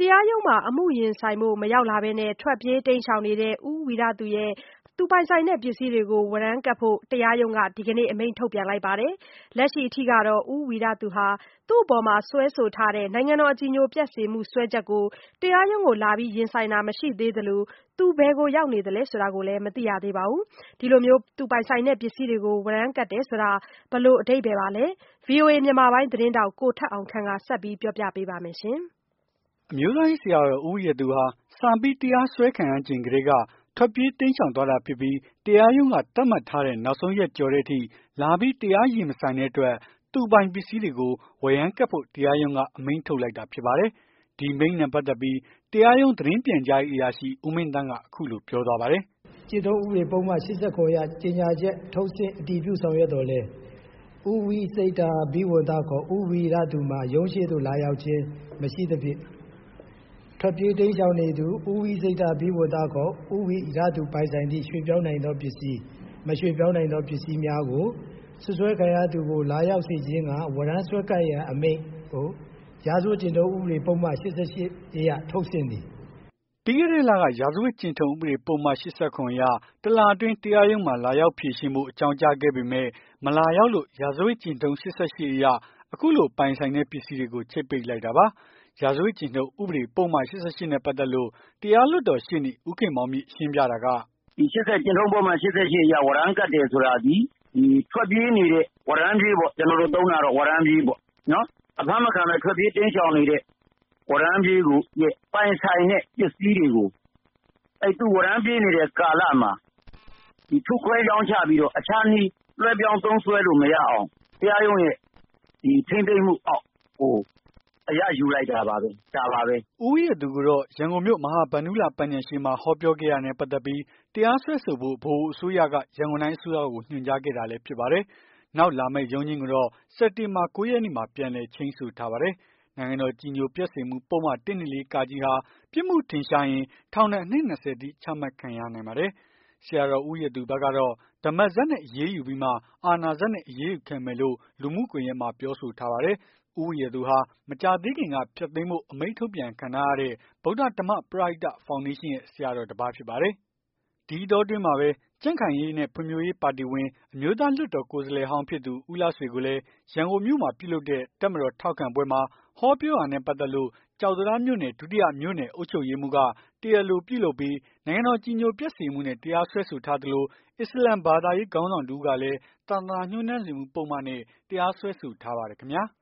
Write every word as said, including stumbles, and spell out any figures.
တရားရုံးမှာအမှုရင်ဆိုင်ဖို့မရောက်လာဘဲထွက်ပြေးတိမ်းရှောင်နေတဲ့ဦးဝီရသူရဲ့သူပိုင်ဆိုင်တဲ့ပစ္စည်းတွေကိုဝရမ်းကပ်ဖို့တရားရုံးကဒီကနေ့အမိန့်ထုတ်ပြန်လိုက်ပါတယ်။လက်ရှိအထိကတော့ဦးဝီရသူဟာသူ့အပေါ်စွဲဆိုထားတဲ့နိုင်ငံတော်အကြည်ညိုပျက်စေမှုစွဲချက်ကိုတရားရုံးကိုလာပြီးရင်ဆိုင်တာမရှိသေးသလိုသူဘယ်ကိုရောက်နေသလဲဆိုတာကိုလည်းမသိရသေးပါဘူး။ဒီလိုမျိုးသူပိုင်ဆိုင်တဲ့ပစ္စည်းတွေကိုဝရမ်းကပ်တယ်ဆိုတာဘယ်လိုအဓိပ္ပာယ်ပါလဲ။ ဗွီအိုအေမြန်မာပိုင်းသတင်းထောက်ကိုထက်အောင်ခန့်ကဆက်ပြီးပြောပြပေးပါမယ်။အမျိုးသားရေးဆရာတော်ဦးဝီရသူဟာစံပြီးတရားစွဲခံရချိန်ကတည်းကထွက်ပြေးတိမ်းရှောင်သွားတာဖြစ်ပြီးတရားရုံးကသတ်မှတ်ထားတဲ့နောက်ဆုံးရက်ကျော်တဲ့အထိလာပြီးတရားရင်မဆိုင်တဲ့အတွက်သူပိုင်ပစ္စည်းတွေကိုဝရမ်းကပ်ဖို့တရားရုံးကအမိန့်ထုတ်လိုက်တာဖြစ်ပါတယ်။ ဒီမိန့်နဲ့ပတ်သက်ပြီးတရားရုံးသတင်းပြန်ကြားရေးအရာရှိဦးမင်းသန်းကအခုလိုပြောသွားပါတယ်။ "ကျင့်ထုံးဥပဒေပုဒ်မ ၈၇ အရကြေညာချက်ထုတ်ဆင့်အတည်ပြုဆောင်ရွက်သော်လည်းဦးဝိစိတ္တာဘိဝံသခေါ်ဦးဝီရသူမှာရုံးရှေ့သို့လာရောက်ခြင်းမရှိသဖြင့်ထွက်ပြေးတိမ်းရှောင်နေသူဦးဝိစိတ္တာဘိဝံသခေါ်ဦးဝီရသူပိုင်ဆိုင်သည့်ရွှေ့ပြောင်းနိုင်သောပစ္စည်းမရွှေ့ပြောင်းနိုင်သောပစ္စည်းများကိုစွပ်စွဲခံရသူကိုလာရောက်စေခြင်းကဝရမ်းစွဲကပ်ရန်အမိန့်ကိုရာဇဝတ်ကျင့်ထုံးဥပဒေပုဒ်မ ၈၈ အရထုတ်ဆင့်သည်။ပြီးခဲ့တဲ့လကရာဇဝတ်ကျင့်ထုံးဥပဒေပုဒ်မ ၈၇ အရတလအတွင်းတရားရုံးမှာလာရောက်ဖြေရှင်းဖို့အကြောင်းကြားခဲ့ပေမဲ့မလာရောက်လို့ရာဇဝတ်ကျင့်ထုံး ၈၈ အရအခုလိုပိုင်ဆိုင်တဲ့ပစ္စည်းတွေကိုချိတ်ပိတ်လိုက်တာပါ။ ရာဇဝတ်ကျင့်ထုံးဥပဒေပုဒ်မ ၈၈ နဲ့ပတ်သက်လို့တရားလွှတ်တော်ရှေ့နေဦးခင်မောင်မြင့်ရှင်းပြတာကဒီကျင့်ထုံးပုဒ်မ ၈၈ အရဝရမ်းကတ်တယ်ဆိုတာဒီထွက်ပြေးနေတဲ့ဝရမ်းပြေးပေါ့ကျွန်တော်တို့သုံးတာတော့ဝရမ်းပြေးပေါ့နော်အဖမ်းမခံပဲထွက်ပြေးတိမ်းရှောင်နေတဲ့ဝရမ်းပြေးကိုပိုင်ဆိုင်တဲ့ပစ္စည်းတွေကိုအဲ့သူဝရမ်းပြေးနေတဲ့ကာလမှာဒီထုတ်ခွဲရောင်းချပြီးတော့အခြားနည်းလွှဲပြောင်းသုံးစွဲလို့မရအောင်တရားရုံးရဲ့ဒီထိန်းသိမ်းမှုအောက်ဟိုအရယူလိုက်တာပါပဲဒါပါပဲ။ဦးဝီရသူကတော့ရန်ကုန်မြို့မဟာဗန္ဓုလပန်းခြံရှေ့မှာဟောပြောခဲ့တာနဲ့ပတ်သက်ပြီးတရားစွဲဆိုဖို့ဗဟိုအစိုးရကရန်ကုန်တိုင်းအစိုးရကိုညွှန်ကြားခဲ့တာလည်းဖြစ်ပါတယ်။နောက်လာမယ့်ရုံးချိန်းကိုတော့စက်တင်ဘာ ၉ ရက်နေ့မှာပြန်လည်ချိန်းဆိုထားပါတယ်။ နိုင်ငံတော်ကြည်ညိုပျက်စေမှုပုဒ်မ ၁၂၄ ဟာပြစ်မှုထင်ရှားရင်ထောင်ဒဏ်အနှစ် ၂၀ အထိချမှတ်ခံရနိုင်ပါတယ်။ ဆရာတော်ဦးဝီရသူဘက်ကတော့ ဓမ္မစက်နဲ့အရေးယူပြီးမှ အာဏာစက်နဲ့အရေးယူခံမယ်လို့လူမှုကွန်ယက်မှာပြောဆိုထားပါတယ်။ ဦးဝီရသူဟာမကြာသေးခင်ကဖျက်သိမ်းဖို့အမိန့်ထုတ်ပြန်ခံထားရတဲ့ ဗုဒ္ဓဓမ္မပရဟိတဖောင်ဒေးရှင်းရဲ့ဆရာတော်တပါးဖြစ်ပါတယ်။ ဒီအတောအတွင်းမှာပဲကြံ့ခိုင်ရေးနဲ့ဖွံ့ဖြိုးရေးပါတီဝင် အမျိုးသားလွှတ်တော်ကိုယ်စားလှယ်ဟောင်းဖြစ်သူ ဦးလှဆွေကိုလည်း ရန်ကုန်မြို့မှာပြုလုပ်တဲ့တပ်မတော်ထောက်ခံပွဲမှာဟောပြောတာနဲ့ပတ်သက်လို့ ကျောက်တံတားမြို့နယ် ဒုတိယမြို့နယ်အုပ်ချုပ်ရေးမှူးက တရားလိုပြုလုပ်ပြီး နိုင်ငံတော်ကြည်ညိုပျက်စေမှုနဲ့တရားစွဲဆိုထားသလို အစ္စလာမ်ဘာသာရေးခေါင်းဆောင်တဦးကလည်း သာသနာညှိုးနွမ်းစေမှုပုဒ်မနဲ့တရားစွဲဆိုထားပါတယ်ခင်ဗျာ။